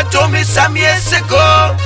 told me some years ago,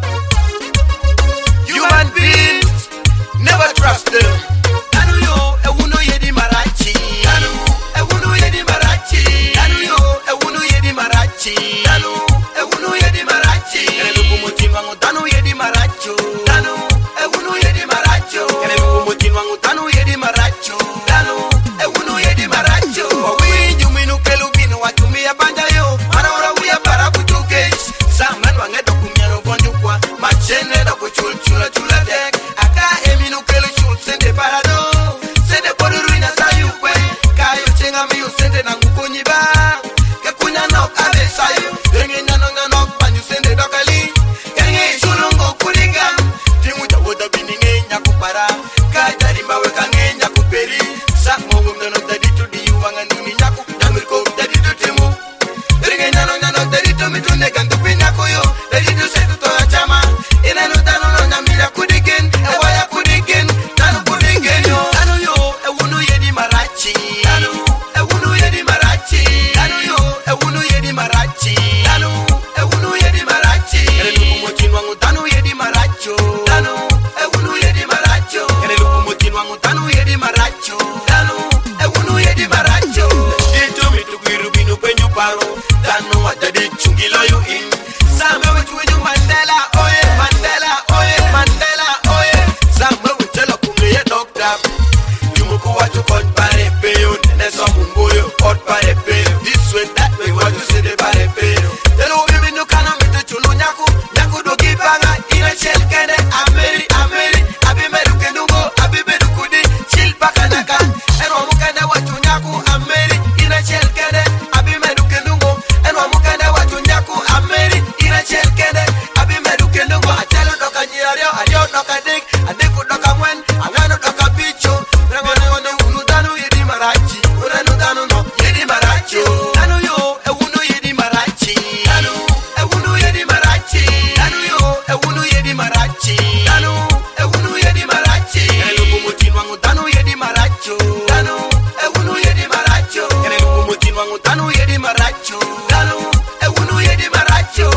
human beings never trust them. Anu yo, ewuno yedi marachi. Anu, ewuno yedi marachi. Anu yo, ewuno yedi marachi. Anu, ewuno yedi marachi. Ene lukumoti wangu tanu yedi maracho. Anu, ewuno yedi maracho. Ene lukumoti wangu tanu yedi maracho. Anu, ewuno yedi maracho. Wawi juminu kelubinu watumia banja yo. Manaura uya para kutukesh. Saman wange dokumiano bonju kwa. Machene doku chul chula chula dek. Aka eminu kelu chul sende parado. Sende podu ruina sayukwe. Kayo chenga miyu sende nangukunyi ba. Kekunya nok abe sayu. Renge nyanonga nok panyu sende dokali. Renge chulungo kurigan. Timu jawoda bininge nyakupara. Kajari mbawe kange nyakuperi. Sak mongum dono tadi tu diuwangan duni nyaku. Namirko tadi tu timu. Renge nyanonga nok tadi tu mitune gantu pinyakuyo. Tadi tu setu toya chama. Ina no tano no nyamira kudigen. Ewaya kudigen. Tanu kudigen yo. Tanu yo, ewunu yedi marachi. Tanu, ewunu yedi marachi. Tanu yo, ewunu yedi marachi. Tanu, ewunu yedi marachi. Ere luku mochin wangu tanu yedi maracho. Tanu, ewunu yedi maracho. Ere luku mochin wangu tanu yedi maracho. Tanu, ewunu yedi maracho. Itu mitukiru binu penyu paro. Tanu watadi chungilo yu in. Same wetu Mandela, oye, Mandela, oye, Mandela, oye. Same wetu kumye doctor. Yumuku watu kot pare peyo. Nene so mungoyo kot pare peyo. This way, that way, what you say de pare peyo. Telo bibi nukano mito chulu nyaku. Nyaku doki banga, ina shell kene. Ameri, ameri, abi meru kenungo, abi meru kudi. Chill paka naka, eno mukane watu nyaku. Ameri, ina shell kene. Abi meru kenungo, eno mukane watu nyaku. Ameri, ina shell kene. Abi meru kenungo, achelo doka nyiario, adio doka dik. Adiku doka mwen, angano doka bicho. Ngone unu tanu yedi marachi. Unu tanu no yedi marachi. Tanu yo, ewunu yedi marachi. Tanu, ewunu yedi marachi. Tanu yo, ewunu yedi marachi. Tanu, ewunu yedi marachi. Ene luku mutin wangu tanu yedi maracho. Tanu, ewunu yedi maracho. Ene luku mutin wangu tanu yedi maracho. Tanu, ewunu yedi maracho.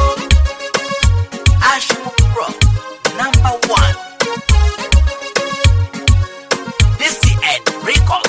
Ashmuk Rock, #1. This is Ed Record.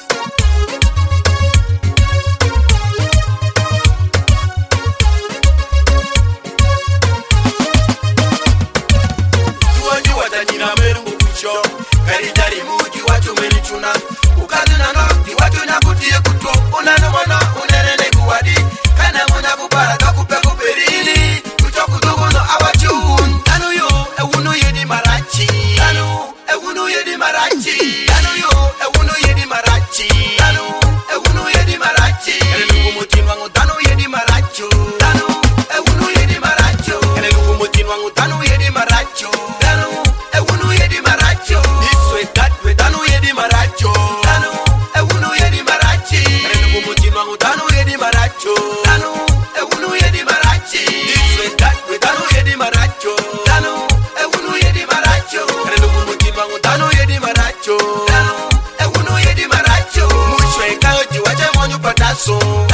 Tuwanji watanyina meru kucho. Kari jari muji watu menichuna. Ukazuna no, di watu nyakutie kuto. Unano mwana, unenene kuwadi. Kana mwana kupara, dokupe kuperini. Kucho kutuguno awachun. Tanu yo, ewunu yedi marachi. Tanu, ewunu yedi marachi. Tanu yo, ewunu yedi marachi. Tanu, ewunu yedi marachi. Ene luku mutin wangu tanu yedi maracho. Tanu, ewunu yedi maracho. Ene luku mutin wangu tanu yedi maracho. Tanu, ewunu yedi maracho. This way, that way, tanu yedi maracho. Tanu, ewunu yedi marachi. Ene luku mutin wangu tanu yedi maracho. Tanu, ewunu yedi marachi. This way, that way, tanu yedi maracho. Tanu, ewunu yedi maracho. Ene luku mutin wangu tanu yedi maracho. Tanu, ewunu yedi maracho. Mushwe kaoji wache monyu pataso.